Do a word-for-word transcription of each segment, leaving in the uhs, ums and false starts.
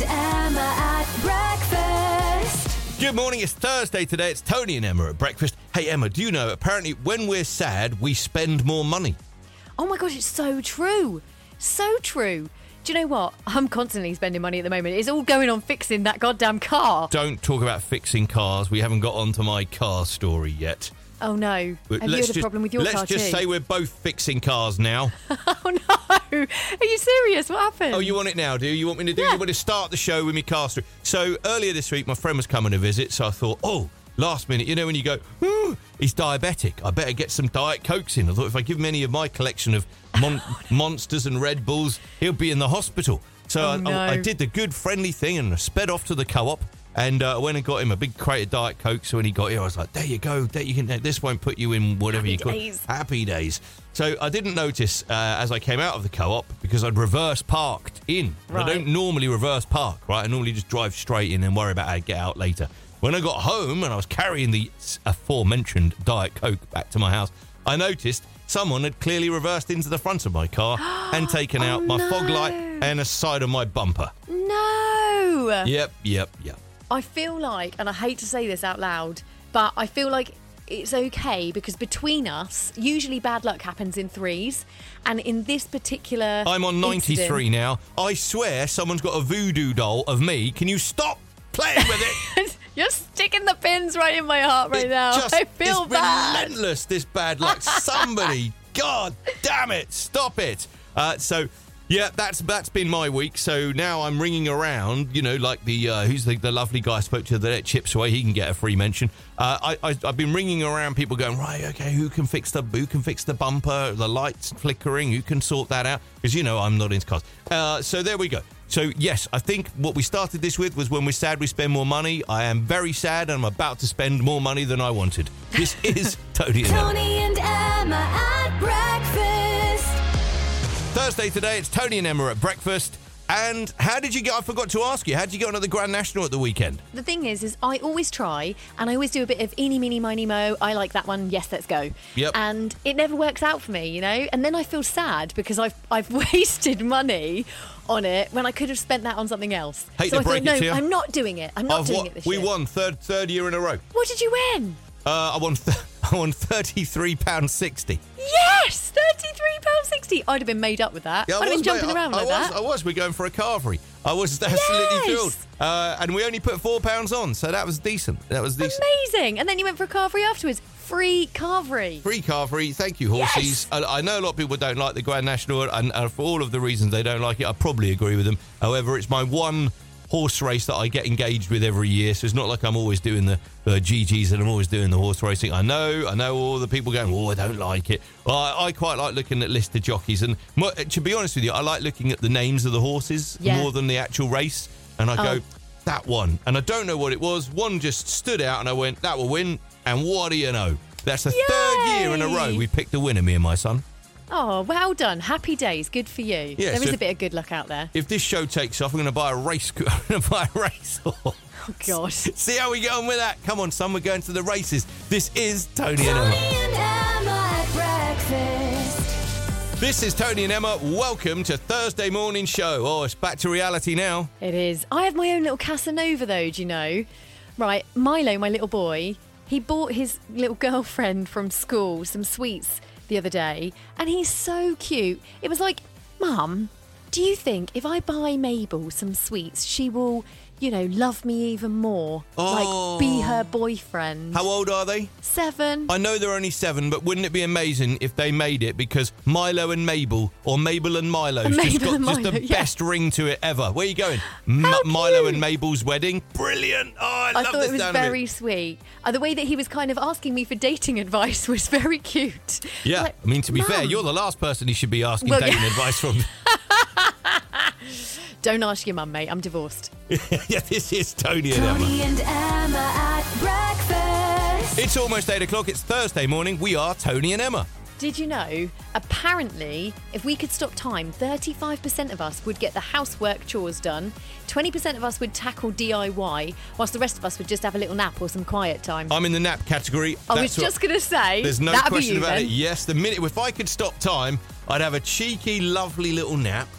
and Emma at breakfast. Good morning, it's Thursday today. It's Tony and Emma at breakfast. Hey, Emma, do you know, apparently when we're sad, we spend more money. Oh my gosh, it's so true. So true. Do you know what? I'm constantly spending money at the moment. It's all going on fixing that goddamn car. Don't talk about fixing cars. We haven't got onto my car story yet. Oh no. But Have you had a just, problem with your let's car too? just say we're both fixing cars now. Oh no. Are you serious? What happened? Oh, you want it now, do you? You want me to do Yeah. You want to start the show with me car story? So earlier this week, my friend was coming to visit, so I thought, oh, last minute, you know when you go, ooh, he's diabetic. I better get some Diet Cokes in. I thought if I give him any of my collection of mon- Monsters and Red Bulls, he'll be in the hospital. So Oh, I, no. I, I did the good friendly thing and I sped off to the co-op and uh, went and got him a big crate of Diet Coke. So when he got here, I was like, there you go. There you can. This won't put you in whatever Happy you call days. Happy days. So I didn't notice uh, as I came out of the co-op because I'd reverse parked in. Right. I don't normally reverse park, right? I normally just drive straight in and worry about how to get out later. When I got home and I was carrying the aforementioned Diet Coke back to my house, I noticed someone had clearly reversed into the front of my car and taken Oh, out my no. fog light and a side of my bumper. No. Yep, yep, yep. I feel like, and I hate to say this out loud, but I feel like it's okay because between us, usually bad luck happens in threes. And in this particular I'm on ninety-three incident, now. I swear someone's got a voodoo doll of me. Can you stop playing with it? You're sticking the pins right in my heart right It now. just- I feel it's bad. relentless, this bad luck. Somebody, God damn it, stop it. Uh, so, yeah, that's that's been my week. So now I'm ringing around, you know, like the, uh, who's the, the lovely guy I spoke to that Chips Away, he can get a free mention. Uh, I, I, I've been ringing around people going, right, okay, who can fix the who can fix the bumper, the lights flickering, who can sort that out? Because, you know, I'm not into cars. Uh, so there we go. So, yes, I think what we started this with was when we're sad, we spend more money. I am very sad and I'm about to spend more money than I wanted. This is Tony and Emma. Tony and Emma at breakfast. Thursday today, it's Tony and Emma at breakfast. And how did you get, I forgot to ask you, how did you get on at the Grand National at the weekend? The thing is, is I always try, and I always do a bit of eeny, meeny, miny, mo. I like that one. Yes, let's go. Yep. And it never works out for me, you know. And then I feel sad because I've I've wasted money on it when I could have spent that on something else. Hate so to I break thought, it no, to you. I'm not doing it. I'm not I've doing wa- it this we year. won third third year in a row. What did you win? Uh, I won th- I won thirty-three pounds sixty. Yes, thirty-three pounds sixty. I'd have been made up with that. Yeah, I I'd have was, been jumping mate. I- around I, like was, that. I was. We're going for a carvery. I was absolutely Yes! thrilled. Uh, and we only put four pounds on, so that was decent. That was decent. Amazing. And then you went for a carvery afterwards. Free carvery. Free carvery. Thank you, horses. Yes! I, I know a lot of people don't like the Grand National, and, and for all of the reasons they don't like it, I probably agree with them. However, it's my one horse race that I get engaged with every year, so it's not like I'm always doing the uh, G Gs and I'm always doing the horse racing. I know, I know all the people going, oh, I don't like it. Well, I, I quite like looking at listed jockeys, and mo- to be honest with you, I like looking at the names of the horses Yeah. more than the actual race, and I Oh. go, that one. And I don't know what it was. One just stood out, and I went, that will win, and what do you know? That's the third year in a row Yay! we picked a winner, me and my son. Oh, well done. Happy days. Good for you. Yeah, there so is if- a bit of good luck out there. If this show takes off, I'm going to buy a race. I'm going to buy a race horse. Oh, God. See how we get on with that? Come on, son, we're going to the races. This is Tony and Tony Emma. and Emma at breakfast. This is Tony and Emma. Welcome to Thursday morning show. Oh, it's back to reality now. It is. I have my own little Casanova, though, do you know? Right, Milo, my little boy, he bought his little girlfriend from school some sweets the other day, and he's so cute. It was like, Mum, do you think if I buy Mabel some sweets, she will, you know, love me even more? Oh. Like, be her boyfriend? How old are they? Seven. I know they're only seven, but wouldn't it be amazing if they made it? Because Milo and Mabel, or Mabel and Milo's just Mabel got and just Milo, the yeah. best ring to it ever. Where are you going? M- How Milo cute. and Mabel's wedding? Brilliant. Oh, I, I love thought the it was sound of very sweet. Uh, the way that he was kind of asking me for dating advice was very cute. Yeah, Like, I mean, to be fair, "Mum." you're the last person he should be asking Well, dating yeah. advice from. Don't ask your mum, mate. I'm divorced. Yeah, this is Tony and Emma. Tony and Emma at breakfast. It's almost eight o'clock. It's Thursday morning. We are Tony and Emma. Did you know, apparently, if we could stop time, thirty-five percent of us would get the housework chores done, twenty percent of us would tackle D I Y, whilst the rest of us would just have a little nap or some quiet time. I'm in the nap category. I That's was what- just going to say, There's no that'd question be you about then. it. Yes, the minute if I could stop time, I'd have a cheeky, lovely little nap.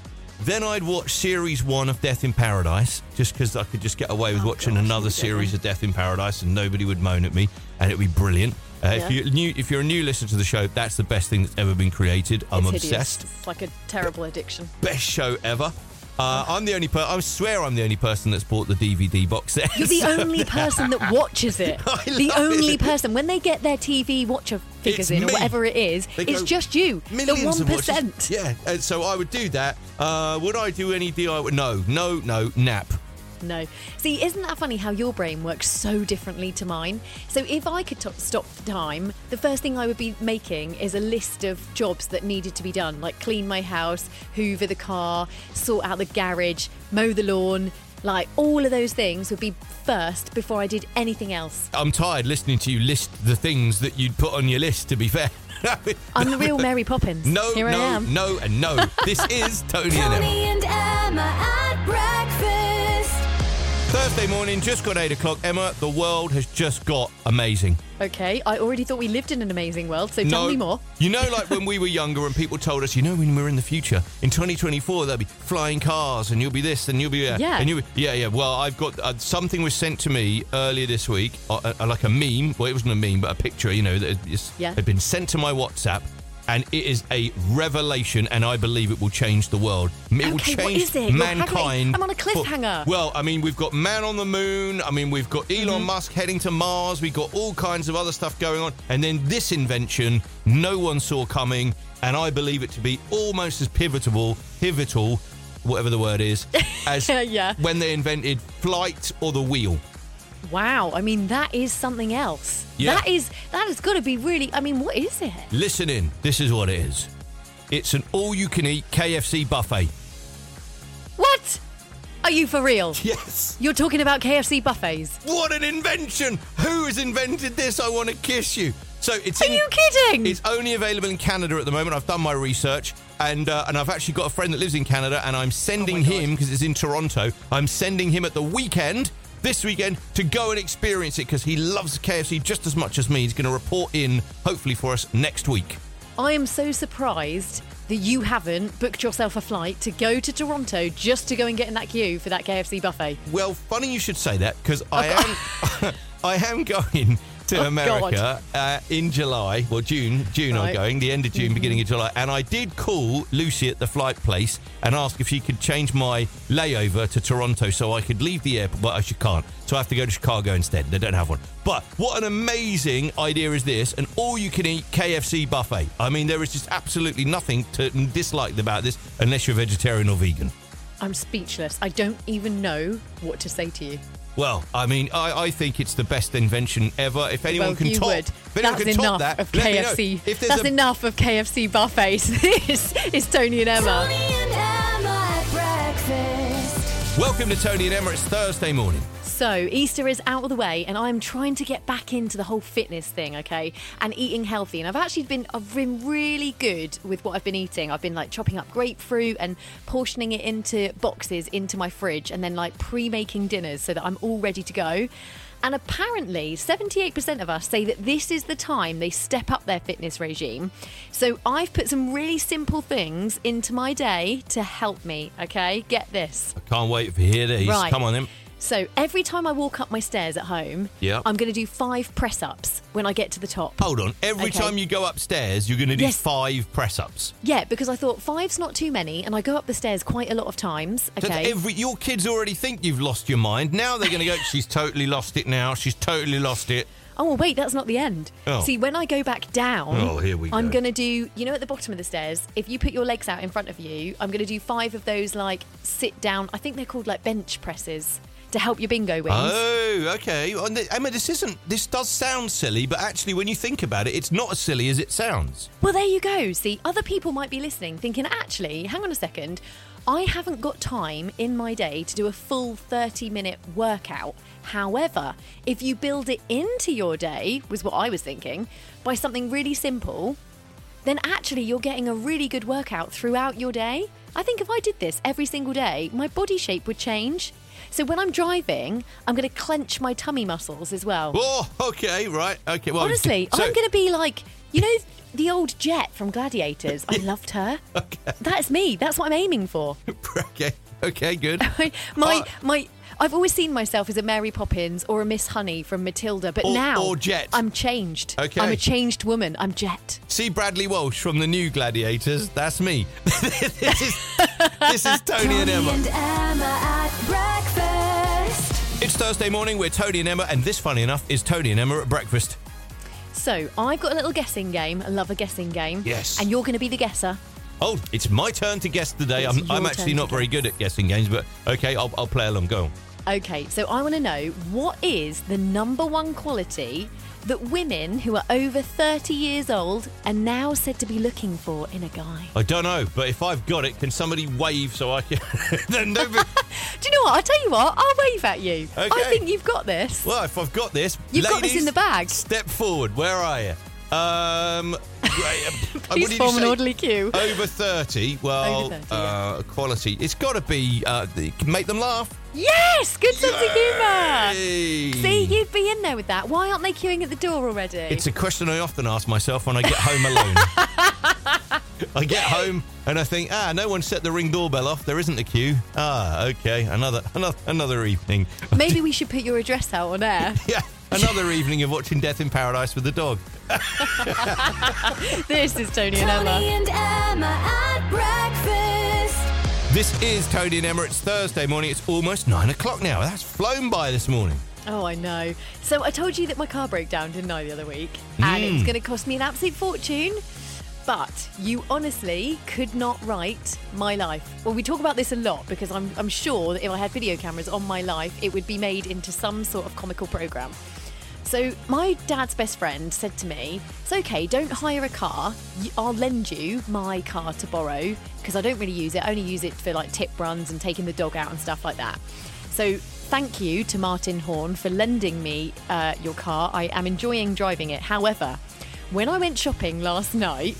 Then I'd watch series one of Death in Paradise, just because I could just get away with Oh, watching gosh, another you series don't. of Death in Paradise and nobody would moan at me and it'd be brilliant. Uh, Yeah. If you're new, if you're a new listener to the show, that's the best thing that's ever been created. I'm It's hideous. obsessed. It's like a terrible addiction. Best show ever. Uh, I'm the only person. I swear I'm the only person that's bought the D V D box set. You're the only person that watches it. I The love only it. person. When they get their T V watcher figures It's in or me. whatever it is, They it's go, just you. The Millions one of watches. percent. Yeah, and so I would do that. Uh, would I do any D I Y? No, no, no. Nap. No. See, isn't that funny how your brain works so differently to mine? So if I could t- stop the time, the first thing I would be making is a list of jobs that needed to be done, like clean my house, hoover the car, sort out the garage, mow the lawn. Like, all of those things would be first before I did anything else. I'm tired listening to you list the things that you'd put on your list, to be fair. I'm the real Mary Poppins. No, Here I no, am. no, and no. This is Tony and Emma. Tony and Emma at breakfast. Thursday morning, just got eight o'clock. Emma, the world has just got amazing. Okay, I already thought we lived in an amazing world, so tell no, me more. You know, like when we were younger and people told us, you know, when we're in the future, in twenty twenty-four, there'll be flying cars and you'll be this and you'll be that. Yeah. And you'll be, yeah, yeah. Well, I've got uh, something was sent to me earlier this week, uh, uh, like a meme. Well, it wasn't a meme, but a picture, you know, that had, Yeah. had been sent to my WhatsApp. And it is a revelation, and I believe it will change the world. It will Okay, change what is it? You're mankind. haggling- I'm on a for- cliffhanger. well, I mean, we've got man on the moon. I mean, we've got Elon Mm-hmm. Musk heading to Mars. We've got all kinds of other stuff going on. And then this invention, no one saw coming, and I believe it to be almost as pivotal, pivotal, whatever the word is, as Yeah. when they invented flight or the wheel. Wow, I mean, that is something else. Yeah. That is, that has got to be really, I mean, what is it? Listen in. This is what it is. It's an all-you-can-eat K F C buffet. What? Are you for real? Yes. You're talking about K F C buffets? What an invention! Who has invented this? I want to kiss you. So it's Are in, you kidding? It's only available in Canada at the moment. I've done my research, and uh, and I've actually got a friend that lives in Canada, and I'm sending Oh my God. him because it's in Toronto. I'm sending him at the weekend, this weekend, to go and experience it because he loves K F C just as much as me. He's going to report in, hopefully for us next week. I am so surprised that you haven't booked yourself a flight to go to Toronto just to go and get in that queue for that K F C buffet. Well, funny you should say that because I am I am going to Oh, America uh, in July, well June, June I'm Right. going, the end of June, beginning of July, and I did call Lucy at the flight place and ask if she could change my layover to Toronto so I could leave the airport, but she can't, so I have to go to Chicago instead. They don't have one. But what an amazing idea is this, an all-you-can-eat K F C buffet. I mean, there is just absolutely nothing to dislike about this unless you're vegetarian or vegan. I'm speechless. I don't even know what to say to you. Well, I mean, I, I think it's the best invention ever. If anyone well, can you top, would. if anyone That's can top enough that, of let me K know. F C. If there's That's a, enough of K F C buffets. This is Tony and Emma. Tony and Emma at breakfast. welcome to Tony and Emma. It's Thursday morning. So, Easter is out of the way, and I'm trying to get back into the whole fitness thing, okay, and eating healthy. And I've actually been, I've been really good with what I've been eating. I've been like chopping up grapefruit and portioning it into boxes into my fridge, and then like pre-making dinners so that I'm all ready to go. And apparently, seventy-eight percent of us say that this is the time they step up their fitness regime. So I've put some really simple things into my day to help me, okay? Get this. I can't wait to hear these. Right. Come on, then. So every time I walk up my stairs at home, Yeah. I'm going to do five press-ups when I get to the top. Hold on. Every Okay. time you go upstairs, you're going to do Yes. five press-ups. Yeah, because I thought five's not too many, and I go up the stairs quite a lot of times, So okay? every your kids already think you've lost your mind. Now they're going to go, she's totally lost it now. She's totally lost it. Oh, well, wait, that's not the end. Oh. See, when I go back down, Oh, here we I'm go. going to do, you know, at the bottom of the stairs, if you put your legs out in front of you, I'm going to do five of those, like, sit down, I think they're called, like, bench presses to help your bingo wings. Oh, okay. And th- Emma, this isn't. This does sound silly, but actually, when you think about it, it's not as silly as it sounds. Well, there you go. See, other people might be listening thinking, actually, hang on a second, I haven't got time in my day to do a full thirty minute workout. However, if you build it into your day, was what I was thinking, by something really simple, then actually you're getting a really good workout throughout your day. I think if I did this every single day, my body shape would change. So when I'm driving, I'm going to clench my tummy muscles as well. Oh, okay, right. Okay, well. Honestly, so- I'm going to be like, you know, the old Jet from Gladiators. I loved her. Okay. That's me. That's what I'm aiming for. Okay, okay, good. my Uh, my. I've always seen myself as a Mary Poppins or a Miss Honey from Matilda, but Or- now or Jet. I'm changed. Okay. I'm a changed woman. I'm Jet. See Bradley Walsh from the new Gladiators? That's me. this is this is Tony and Emma. and Emma at breakfast. It's Thursday morning. We're Tony and Emma, and this, funny enough, is Tony and Emma at breakfast. So I've got a little guessing game. I love a guessing game. Yes. And you're going to be the guesser. Oh, it's my turn to guess today. It's I'm, I'm your actually turn not to very guess. good at guessing games, but okay, I'll, I'll play along. Go on. Okay, so I want to know, what is the number one quality that women who are over thirty years old are now said to be looking for in a guy? I don't know, but if I've got it, can somebody wave so I can? Then no, but- Do you know what? I'll tell you what, I'll wave at you. I Okay. think you've got this. well, if I've got this, You've got this ladies, in the bag. Step forward. Where are you? Um, right, uh, what Please did you form an say? orderly queue. Over thirty. Well, Over thirty, uh, quality. It's got to be. Uh, it can make them laugh. Yes! Good sense of humour! Yay! See, you'd be in there with that. Why aren't they queuing at the door already? It's a question I often ask myself when I get home alone. I get home and I think, ah, no one set the ring doorbell off. There isn't a queue. Ah, okay, another another another evening. Maybe we should put your address out on air. Yeah, another evening of watching Death in Paradise with the dog. This is Tony and Tony Emma. and Emma at breakfast. This is Tony and Emma. It's Thursday morning. It's almost nine o'clock now. That's flown by this morning. Oh, I know. So I told you that my car broke down, didn't I, the other week? And it was Mm. going to cost me an absolute fortune. But you honestly could not write my life. Well, we talk about this a lot because I'm, I'm sure that if I had video cameras on my life, it would be made into some sort of comical programme. So my dad's best friend said to me, it's okay, don't hire a car. Y- I'll lend you my car to borrow because I don't really use it. I only use it for like tip runs and taking the dog out and stuff like that. So thank you to Martin Horn for lending me uh, your car. I am enjoying driving it. However, when I went shopping last night,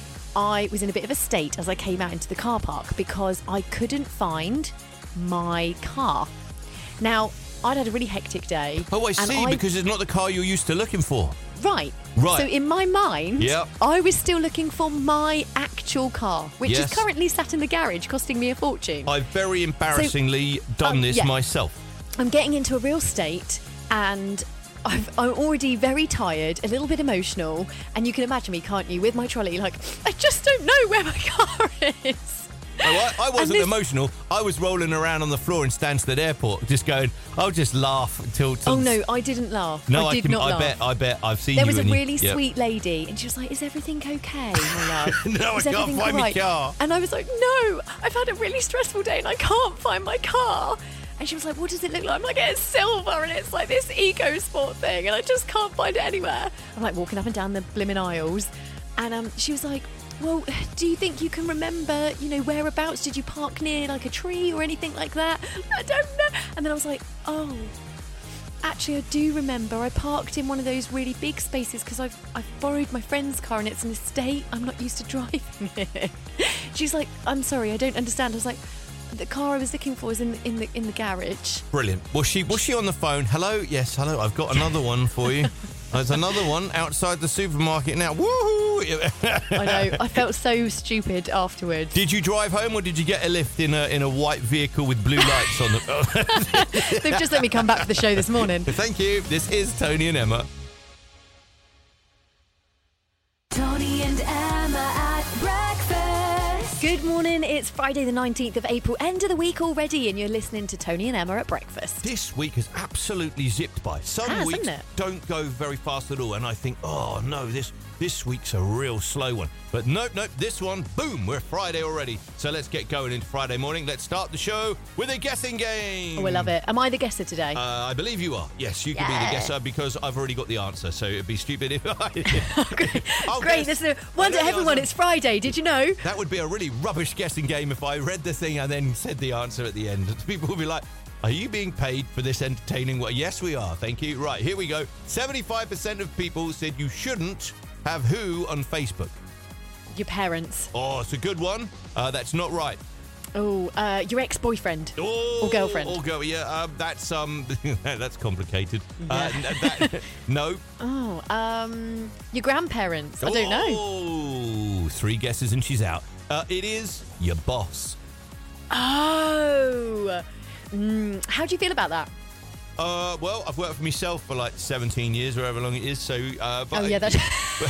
I was in a bit of a state as I came out into the car park because I couldn't find my car. Now, I'd had a really hectic day. Oh, I and see, because it's not the car you're used to looking for. Right. Right. So in my mind, Yep. I was still looking for my actual car, which Yes. is currently sat in the garage costing me a fortune. I've very embarrassingly done um, this yeah. myself. I'm getting into a real state and I've, I'm already very tired, a little bit emotional, and you can imagine me, can't you, with my trolley, like, I just don't know where my car is. Oh, I, I wasn't this- emotional. I was rolling around on the floor in Stansted Airport, just going, I'll just laugh until... till Oh no, I didn't laugh. No, I I, did can, not I laugh. bet, I bet I've seen There you. was a and you- really yep. sweet lady, and she was like, "Is everything okay, my love? No, I Is can't everything find all my right?" car. And I was like, "No, I've had a really stressful day, and I can't find my car." And she was like, "What does it look like?" I'm like, "It's silver, and it's like this eco sport thing, and I just can't find it anywhere." I'm like walking up and down the blimmin' aisles, and um, she was like, "Well, do you think you can remember, you know, whereabouts? Did you park near like a tree or anything like that?" I don't know. And then I was like, "Oh, actually, I do remember. I parked in one of those really big spaces because I've I've borrowed my friend's car and it's an estate. I'm not used to driving it." She's like, "I'm sorry, I don't understand." I was like, "The car I was looking for is in in the in the garage." Brilliant. Was she was she on the phone? Hello? Yes, hello. I've got another one for you. There's another one outside the supermarket now. Woohoo! I know. I felt so stupid afterwards. Did you drive home or did you get a lift in a in a white vehicle with blue lights on the... They've just let me come back for the show this morning. Thank you. This is Tony and Emma. Tony and Emma at breakfast. Good morning. It's Friday the nineteenth of April, end of the week already, and you're listening to Tony and Emma at breakfast. This week has absolutely zipped by. Some Has, weeks hasn't it? don't go very fast at all, and I think, oh no, this this week's a real slow one. But nope, nope, this one, boom, we're Friday already. So let's get going into Friday morning. Let's start the show with a guessing game. Oh, I love it. Am I the guesser today? Uh, I believe you are. Yes, you can be Yeah. the guesser because I've already got the answer. So it'd be stupid if I. I'll Great. guess. This is a I wonder know the everyone. answer. It's Friday. Did you know? That would be a really rubbish guessing game if I read the thing and then said the answer at the end. People would be like, are you being paid for this entertaining work? Yes, we are. Thank you. Right, here we go. seventy-five percent of people said you shouldn't have who on Facebook? Your parents. Oh, it's a good one. Uh, that's not right. Oh, uh, your ex-boyfriend Oh, or girlfriend. Or girl, yeah, um, that's um, that's complicated. Uh, n- that, no. Oh, um, your grandparents. I don't know. Oh, three guesses and she's out. Uh, it is your boss. Oh. Mm, how do you feel about that? Uh, well, I've worked for myself for like seventeen years, or however long it is. So, uh, but Oh, yeah, that's...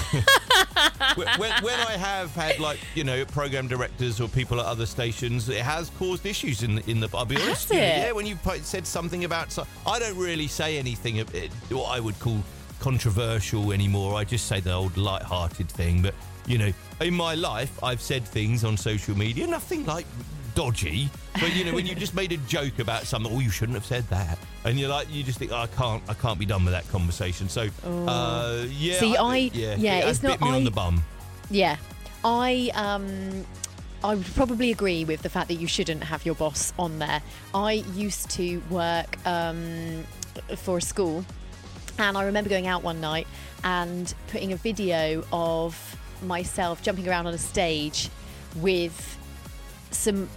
when, when I have had like you know program directors or people at other stations, it has caused issues in the, in the. I'll be honest. Has it? Yeah, when you've said something about, so, I don't really say anything of it, what I would call controversial anymore. I just say the old light-hearted thing. But you know, in my life, I've said things on social media, nothing like dodgy, but you know, when you just made a joke about something, oh, you shouldn't have said that, and you're like, you just think, oh, I can't, I can't be done with that conversation. So, Oh. uh, yeah, See, I- yeah, yeah, it has it's not- bit me on I- the bum. Yeah, I um, I would probably agree with the fact that you shouldn't have your boss on there. I used to work um, for a school, and I remember going out one night and putting a video of myself jumping around on a stage with some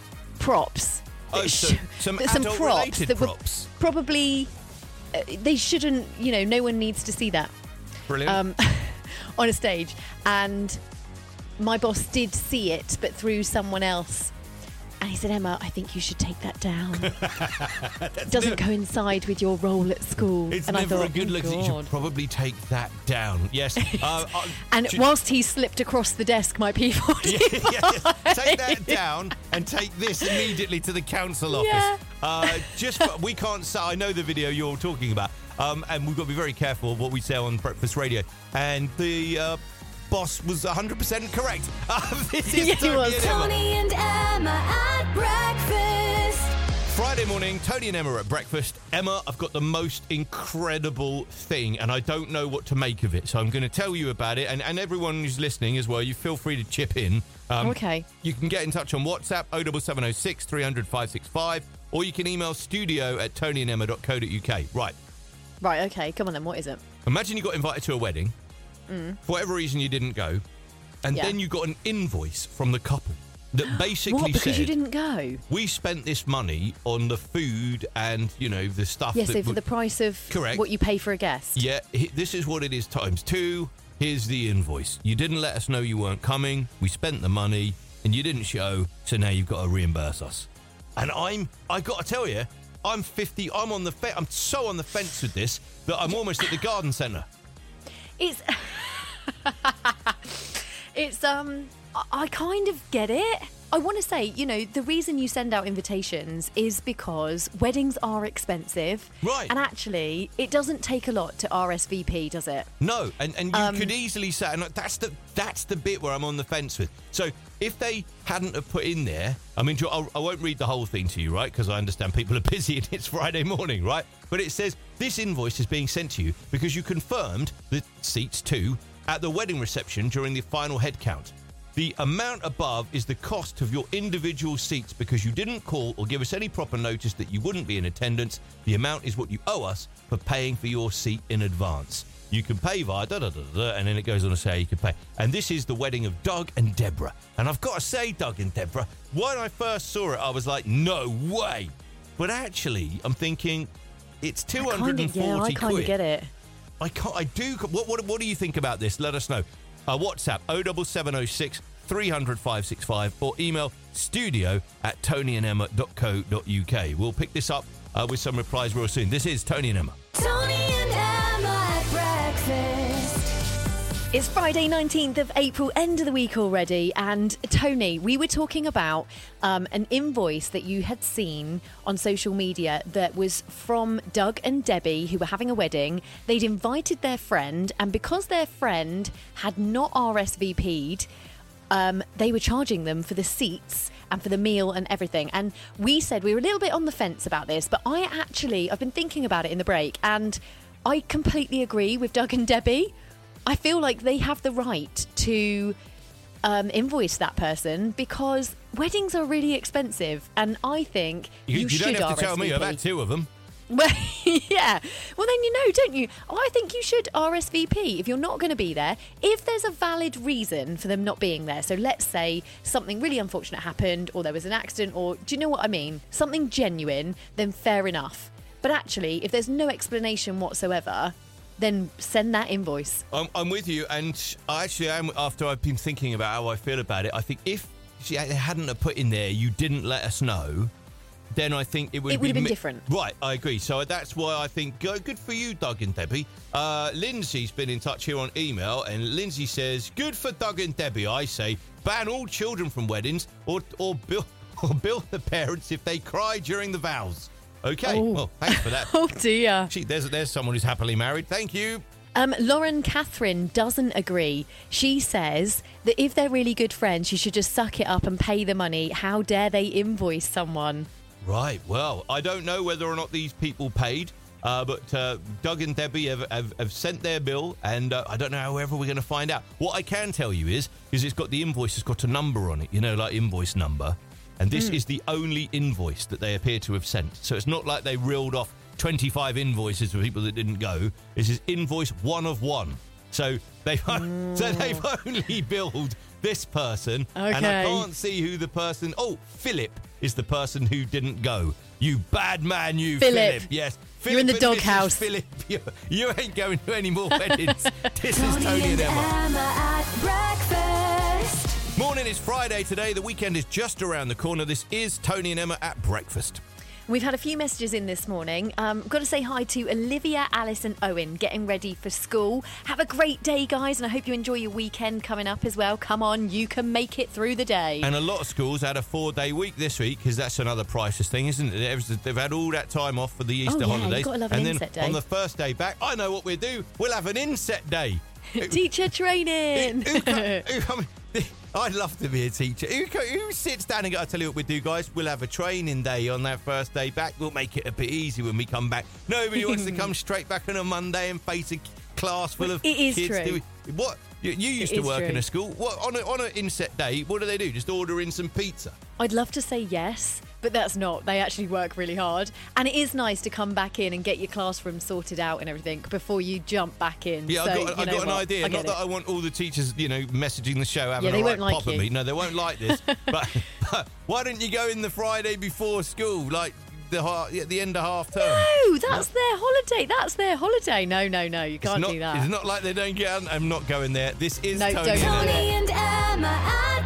props. Oh, that so sh- some that- some adult-related that were props. probably uh, they shouldn't. You know, no one needs to see that. Brilliant. Um, on a stage, and my boss did see it, but through someone else, and he said, Emma, I think you should take that down. It doesn't never- coincide with your role at school. It's and never I thought, a good oh, look. You God. should probably take that down. Yes. Uh, uh, And should- whilst he slipped across the desk my P forty, Yeah, yeah, take that down and take this immediately to the council office. Yeah. Uh, just for, we can't say. I know the video you're talking about, um, and we've got to be very careful of what we say on Breakfast Radio. And the uh, boss was one hundred percent correct. Uh, this is Yeah, he Tony was. and Emma. Tony and Emma at breakfast. Friday morning, Tony and Emma at breakfast. Emma, I've got the most incredible thing, and I don't know what to make of it. So I'm going to tell you about it, and, and everyone who's listening as well, you feel free to chip in. Um, Okay. You can get in touch on WhatsApp, oh seven seven oh six, three hundred, five six five, or you can email studio at tony and emma dot co dot uk. Right. Right, okay, come on then, what is it? Imagine you got invited to a wedding. For whatever reason, you didn't go. And Mm. Yeah. then you got an invoice from the couple that basically What, because said, you didn't go? we spent this money on the food and, you know, the stuff Yes, that... so for w- the price of Correct. what you pay for a guest. Yeah, he- this is what it is times two. Here's the invoice. You didn't let us know you weren't coming. We spent the money and you didn't show, so now you've got to reimburse us. And I'm, I got to tell you, I'm fifty, I'm on the fe- I'm so on the fence with this that I'm almost at the garden centre. It's it's um I- I kind of get it. I want to say, you know, the reason you send out invitations is because weddings are expensive. Right. And actually, it doesn't take a lot to R S V P, does it? No, and, and you Um, could easily say, and that's the that's the bit where I'm on the fence with. So if they hadn't have put in there, I mean, I'll, I won't read the whole thing to you, right? Because I understand people are busy and it's Friday morning, right? But it says this invoice is being sent to you because you confirmed the seats two at the wedding reception during the final head count. The amount above is the cost of your individual seats because you didn't call or give us any proper notice that you wouldn't be in attendance. The amount is what you owe us for paying for your seat in advance. You can pay via da da da da, and then it goes on to say how you can pay. And this is the wedding of Doug and Deborah. And I've got to say, Doug and Deborah, when I first saw it, I was like, no way. But actually, I'm thinking it's two hundred forty Kinda- yeah, I kind quid. of get it. I can't. I do. What, what, what do you think about this? Let us know. Uh, WhatsApp oh seven seven oh six, three hundred, five six five or email studio at tony and emma dot co dot uk. We'll pick this up uh, with some replies real soon. This is Tony and Emma. Tony and Emma at breakfast. It's Friday, nineteenth of April, end of the week already. And Tony, we were talking about um, an invoice that you had seen on social media that was from Doug and Debbie, who were having a wedding. They'd invited their friend, and because their friend had not R S V P'd, um, they were charging them for the seats and for the meal and everything. And we said we were a little bit on the fence about this, but I actually, I've been thinking about it in the break, and I completely agree with Doug and Debbie. I feel like they have the right to um, invoice that person because weddings are really expensive, and I think you, You, you should don't have to tell me. R S V P. I've had two of them. Well, yeah. Well, then you know, don't you? Oh, I think you should R S V P if you're not going to be there. If there's a valid reason for them not being there, so let's say something really unfortunate happened, or there was an accident, or do you know what I mean? Something genuine, then fair enough. But actually, if there's no explanation whatsoever, then send that invoice. I'm, I'm with you, and I actually am. After I've been thinking about how I feel about it, I think if she hadn't have put in there, you didn't let us know, then I think it would It would be have been mi- different. Right, I agree. So that's why I think go good for you, Doug and Debbie. Uh, Lindsay's been in touch here on email, and Lindsay says, "Good for Doug and Debbie. I say ban all children from weddings, or or bill or bill the parents if they cry during the vows." Okay, Oh. well, thanks for that. Oh, dear. Gee, there's there's someone who's happily married. Thank you. Um, Lauren Catherine doesn't agree. She says that if they're really good friends, you should just suck it up and pay the money. How dare they invoice someone? Right, well, I don't know whether or not these people paid, uh, but uh, Doug and Debbie have, have, have sent their bill, and uh, I don't know however we're going to find out. What I can tell you is, is it's got the invoice has got a number on it, you know, like invoice number, and this Mm. is the only invoice that they appear to have sent. So it's not like they reeled off twenty-five invoices for people that didn't go. This is invoice one of one. So they've, Mm. so they've only billed this person, and I Okay. can't see who the person... Oh, Philip is the person who didn't go. You bad man, you Philip. Philip. Yes. You're in the Philip and Missus doghouse. Philip, you, you ain't going to any more weddings. This is Tony and Emma. Emma at breakfast. Morning, it's Friday today. The weekend is just around the corner. This is Tony and Emma at breakfast. We've had a few messages in this morning. Um, got to say hi to Olivia, Alice and Owen getting ready for school. Have a great day, guys, and I hope you enjoy your weekend coming up as well. Come on, you can make it through the day. And a lot of schools had a four-day week this week because that's another priceless thing, isn't it? They've had all that time off for the Easter Oh, yeah, you've holidays. got to love an and then inset day. on the first day back, I know what we'll do. We'll have an inset day. Teacher training. Who, who, who, I mean, I'd love to be a teacher. Who, who sits down and goes, I'll tell you what we do, guys. We'll have a training day on that first day back. We'll make it a bit easy when we come back. Nobody wants to come straight back on a Monday and face a class full of It is kids. true. doing- What? You, you used It to is work in true. a school. What on a, on an inset day, what do they do? Just order in some pizza? I'd love to say yes, but that's not. They actually work really hard. And it is nice to come back in and get your classroom sorted out and everything before you jump back in. Yeah, so, I've got, you I've know got an what? idea. I Not get that it. I want all the teachers, you know, messaging the show having Yeah, they a right won't like pop at you. me. No, they won't like this. but, but why don't you go in the Friday before school, like the ha- at the end of half term? No, that's their holiday. That's their holiday. No, no, no. You It's can't not, do that. It's not like they don't get out. I'm not going there. This is No, Tony don't and do Emma. Tony and Emma at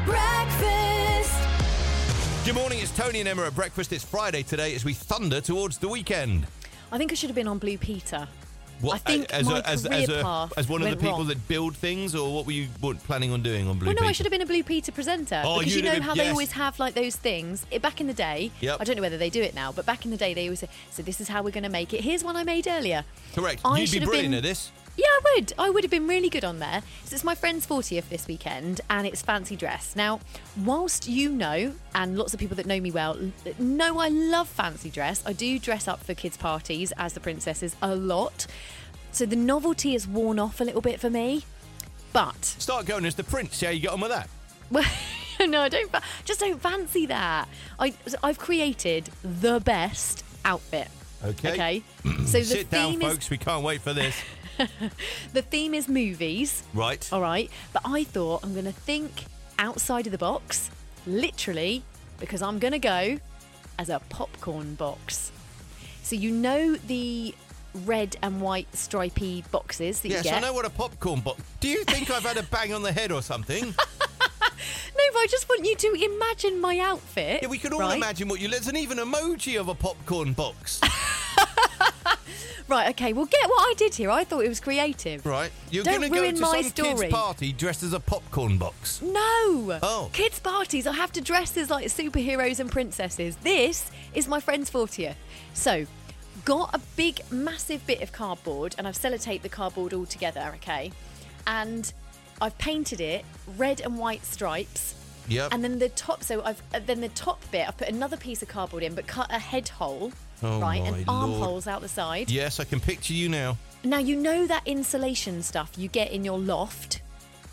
breakfast. Good morning, it's Tony and Emma at breakfast. It's Friday today as we thunder towards the weekend. I think I should have been on Blue Peter. What, I think as, my a, as, career as, a, path as one of the went people wrong. that build things, or what were you what, planning on doing on Blue Well, no, Peter? I should have been a Blue Peter presenter. Oh, because you you'd know have been- how they yes. always have like those things. It, back in the day, Yep. I don't know whether they do it now, but back in the day they always say, so this is how we're going to make it. Here's one I made earlier. Correct. I You'd should be have brilliant been- at this. Yeah, I would. I would have been really good on there. So it's my friend's fortieth this weekend, and it's fancy dress. Now, whilst you know, and lots of people that know me well, know I love fancy dress, I do dress up for kids' parties as the princesses a lot. So the novelty has worn off a little bit for me. But, Start going as the prince. See how you get on with that. well, no, I don't, fa- just don't fancy that. I, I've created the best outfit. Okay. Okay. So the Sit down, theme is folks. We can't wait for this. the theme is movies. Right. All right. But I thought I'm going to think outside of the box, literally, because I'm going to go as a popcorn box. So you know the red and white stripy boxes that Yes, you get? I know what a popcorn box. Do you think I've had a bang on the head or something? No, but I just want you to imagine my outfit. Yeah, we can all right? imagine what you. There's an even emoji of a popcorn box. Right, okay, well, get what I did here. I thought it was creative. Right. You're Don't going to go ruin to my some story. kid's party dressed as a popcorn box. No! Oh. Kids' parties, I have to dress as like superheroes and princesses. This is my friend's fortieth. So, got a big, massive bit of cardboard, and I've sellotaped the cardboard all together, okay? And I've painted it red and white stripes. Yep. And then the top, so I've uh, then the top bit, I've put another piece of cardboard in, but cut a head hole, Oh, right, my and armholes Lord. out the side. Yes, I can picture you now. Now you know that insulation stuff you get in your loft.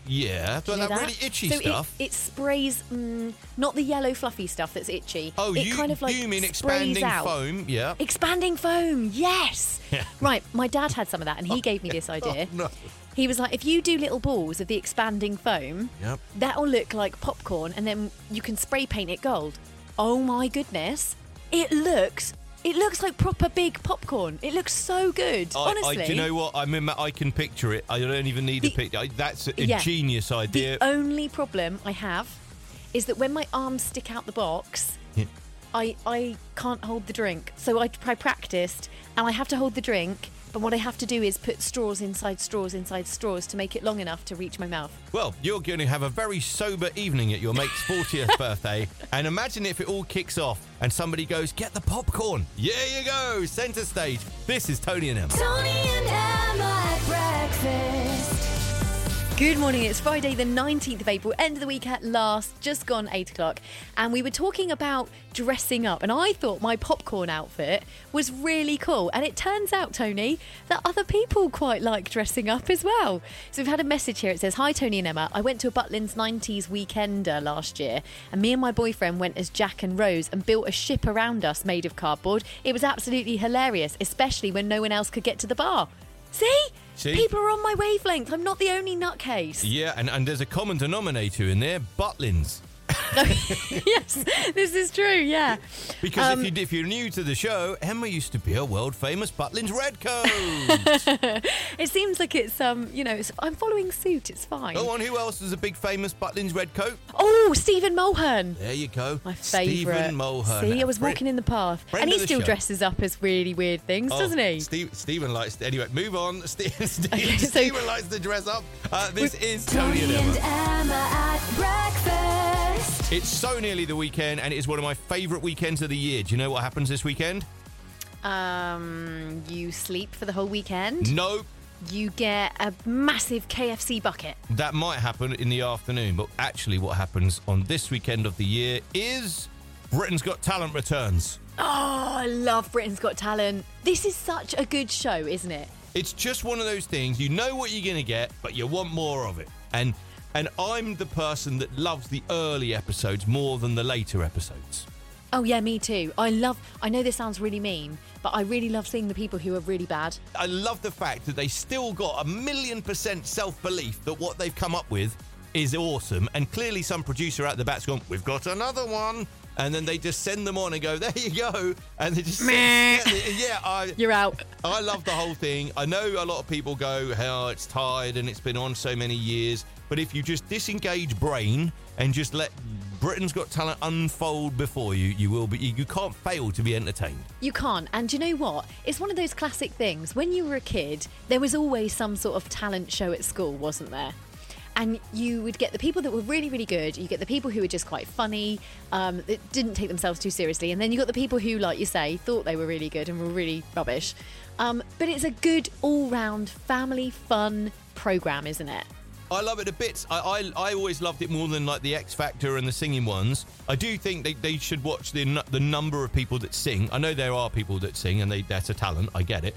Yeah, Do you but know that, really itchy so stuff. It, it sprays, mm, not the yellow fluffy stuff that's itchy. oh, it you, kind of like you mean sprays expanding out. foam? Yeah. Expanding foam, yes. Yeah. Right, my dad had some of that, and he gave me this idea. Oh, no. He was like, if you do little balls of the expanding foam, Yep. that'll look like popcorn, and then you can spray paint it gold. Oh my goodness, it looks. It looks like proper big popcorn. It looks so good, I, honestly. I, do you know what? I remember I can picture it. I don't even need The- a picture. I, that's a, a Yeah. genius idea. The only problem I have is that when my arms stick out the box, Yeah. I I can't hold the drink. So I, I practiced, and I have to hold the drink. But what I have to do is put straws inside straws inside straws to make it long enough to reach my mouth. Well, you're going to have a very sober evening at your mate's fortieth birthday. And imagine if it all kicks off and somebody goes, get the popcorn. Yeah, you go. Centre stage. This is Tony and Emma. Tony and Emma at breakfast. Good morning, it's Friday the nineteenth of April, end of the week at last, just gone eight o'clock. And we were talking about dressing up, and I thought my popcorn outfit was really cool. And it turns out, Tony, that other people quite like dressing up as well. So we've had a message here, it says, hi Tony and Emma, I went to a Butlins nineties weekender last year, and me and my boyfriend went as Jack and Rose and built a ship around us made of cardboard. It was absolutely hilarious, especially when no one else could get to the bar. See? See? People are on my wavelength. I'm not the only nutcase. Yeah, and, and there's a common denominator in there, Butlins. Yes, this is true, yeah. Because Um, if, you, if you're new to the show, Emma used to be a world-famous Butlins redcoat. It seems like it's, um, you know, it's, I'm following suit, it's fine. Go on, who else is a big famous Butlins redcoat? Oh, Stephen Mulhern. There you go. My favourite. Stephen Mulhern. See, I was Friend- walking in the path. friend And he of the still show. dresses up as really weird things, Oh, doesn't he? Steve, Stephen likes... Anyway, move on. Steve, Steve, Okay, so- Stephen likes to dress up. Uh, this is Tony Tony and and Emma. Emma at breakfast. It's so nearly the weekend, and it is one of my favourite weekends of the year. Do you know what happens this weekend? Um, you sleep for the whole weekend. No, You get a massive K F C bucket. that might happen in the afternoon, but actually what happens on this weekend of the year is Britain's Got Talent returns. Oh, I love Britain's Got Talent. This is such a good show, isn't it? It's just one of those things, you know what you're going to get, but you want more of it. And and I'm the person that loves the early episodes more than the later episodes. Oh yeah, me too. I love, I know this sounds really mean, but I really love seeing the people who are really bad. I love the fact that they still got a million percent self-belief that what they've come up with is awesome. And clearly some producer out the back's gone, we've got another one. And then they just send them on and go, there you go. And they just... Meh. yeah, yeah, I... You're out. I love the whole thing. I know a lot of people go, oh, it's tired and it's been on so many years. But if you just disengage brain and just let Britain's Got Talent unfold before you, you will be. You can't fail to be entertained. You can't. And do you know what? It's one of those classic things. When you were a kid, there was always some sort of talent show at school, wasn't there? And you would get the people that were really, really good. You get the people who were just quite funny, um, that didn't take themselves too seriously. And then you got the people who, like you say, thought they were really good and were really rubbish. Um, but it's a good all-round family fun programme, isn't it? I love it a bit. I, I I always loved it more than like the X Factor and the singing ones. I do think they, they should watch the nu- the number of people that sing. I know there are people that sing and they that's a talent. I get it.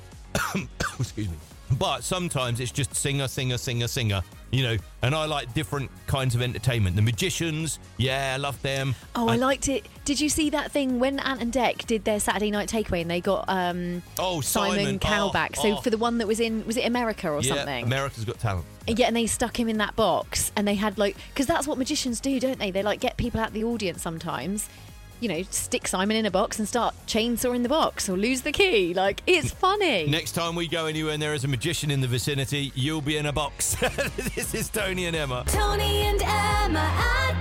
Excuse me. But sometimes it's just singer, singer, singer, singer, you know, and I like different kinds of entertainment. The Magicians, yeah, I love them. Oh, I liked it. Did you see that thing when Ant and Dec did their Saturday Night Takeaway and they got um, Oh, Simon. Simon Cowell Oh, back? So oh. for the one that was in, was it America or Yeah, something? America's Got Talent. Yeah, and they stuck him in that box, and they had like, because that's what magicians do, don't they? They like get people out of the audience sometimes. You know, stick Simon in a box and start chainsawing the box or lose the key. Like, it's funny. Next time we go anywhere and there is a magician in the vicinity, you'll be in a box. This is Tony and Emma. Tony and Emma at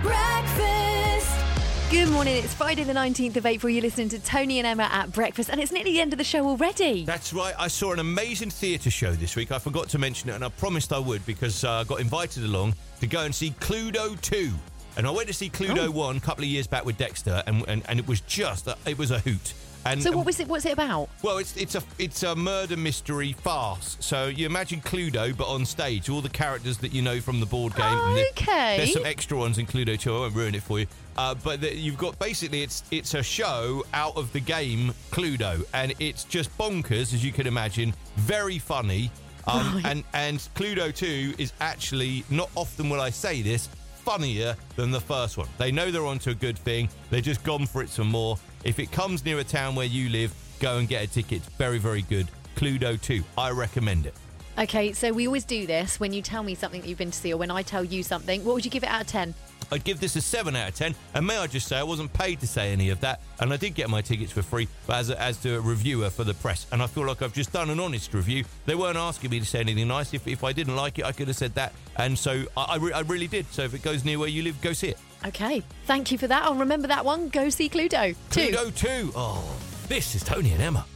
breakfast. Good morning. It's Friday the nineteenth of April. You're listening to Tony and Emma at breakfast, and it's nearly the end of the show already. That's right. I saw an amazing theatre show this week. I forgot to mention it, and I promised I would because uh, I got invited along to go and see Cluedo two. And I went to see Cluedo Oh. one a couple of years back with Dexter, and and, and it was just a, it was a hoot. And So what was it? What's it about? Well, it's it's a it's a murder mystery farce. So you imagine Cluedo, but on stage, all the characters that you know from the board game. and the- Okay. There's some extra ones in Cluedo too. I won't ruin it for you. Uh, but the, you've got basically it's it's a show out of the game Cluedo, and it's just bonkers as you can imagine. Very funny. Um, Right. and, and Cluedo two is actually, not often will I say this, funnier than the first one. They know they're onto a good thing. They're just gone for it some more. If it comes near a town where you live, go and get a ticket. It's very, very good. Cluedo two. I recommend it. Okay, so we always do this when you tell me something that you've been to see or when I tell you something. What would you give it out of ten? I'd give this a seven out of ten. And may I just say, I wasn't paid to say any of that. And I did get my tickets for free but as, a, as to a reviewer for the press. And I feel like I've just done an honest review. They weren't asking me to say anything nice. If, if I didn't like it, I could have said that. And so I, I, re- I really did. So if it goes near where you live, go see it. Okay, thank you for that. I'll remember that one. Go see Cluedo two. Cluedo two. Oh, this is Tony and Emma.